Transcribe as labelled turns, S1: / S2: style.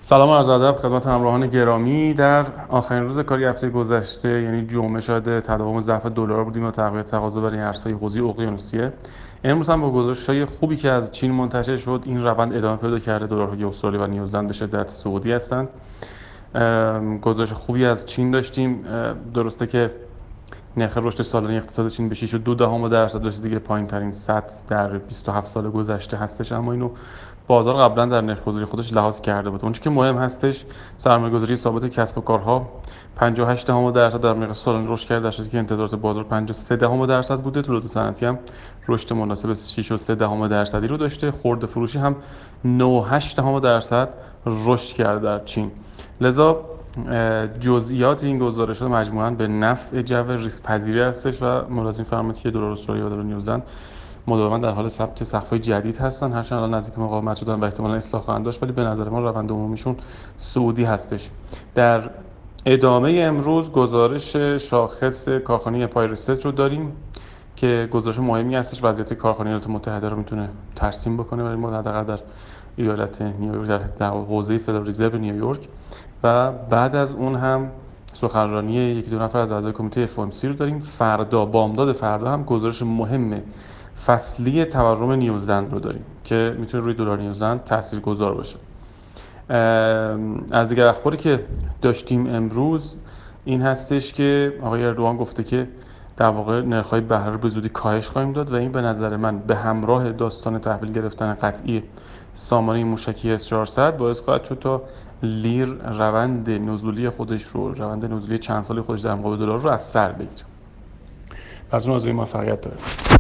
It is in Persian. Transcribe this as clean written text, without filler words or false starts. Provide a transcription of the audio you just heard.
S1: سلام و عرض ادب خدمت همراهان گرامی. در آخرین روز کاری هفته گذشته یعنی جمعه شاهد تداوم ضعف دلار بودیم و تقویت تقاضا برای ارزهای حوزه اقیانوسیه. امروز هم با گزارش‌های خوبی که از چین منتشر شد این روند ادامه پیدا کرده. دلارهای استرالیا و نیوزلند به شدت صعودی هستند. گزارش خوبی از چین داشتیم. درسته که نرخ رشد سالانه اقتصاد چین به 6.2% رسیده که پایین‌ترین سطح در 27 سال گذشته هستش، اما اینو بازار قبلا در نرخ‌گذاری خودش لحاظ کرده بود. اون چیزی که مهم هستش سرمایه‌گذاری ثابت کسب و کارها 58% در نرخ سالانه رشد کرده، در حالی که انتظارات بازار 53% بوده. طولات صنعتی هم رشد مناسب 6.3% رو داشته. خرده فروشی هم 9.8% رشد کرده در چین. لذا جزئیات این گزارش‌ها مجموعاً به نفع جو ریسک پذیری هستش و ملاحظه فرمایید که دلار استرالیا و دلار نیوزلند مداوما در حال ثبت سقف‌های جدید هستن، هرچند الان نزدیک مقاومت شدن و احتمالاً اصلاح خواهند داشت، ولی به نظر ما روند عمومیشون صعودی هستش. در ادامه امروز گزارش شاخص کارخانه پایرست رو داریم که گزارش مهمی هستش. وضعیت کارخانه ایالات متحده رو میتونه ترسیم بکنه برای ما حداقل در ایالت نیویورک، در حوزه فدرال رزرو نیویورک. و بعد از اون هم سخنرانی یکی دو نفر از اعضای کمیته FOMC رو داریم. فردا بامداد فردا هم گزارش مهم فصلی تورم نیوزلند رو داریم که میتونه روی دلار نیوزلند تاثیرگذار باشه. از دیگر اخباری که داشتیم امروز این هستش که آقای اردوغان گفته که در واقع نرخ‌های بهره رو به زودی کاهش خواهیم داد و این به نظر من به همراه داستان تحویل گرفتن قطعی سامانه موشکی S400 باعث خواهد شد تا لیر روند نزولی چند ساله خودش در مقابل دلار رو از سر بگیره. براتون آرزوی موفقیت دارم.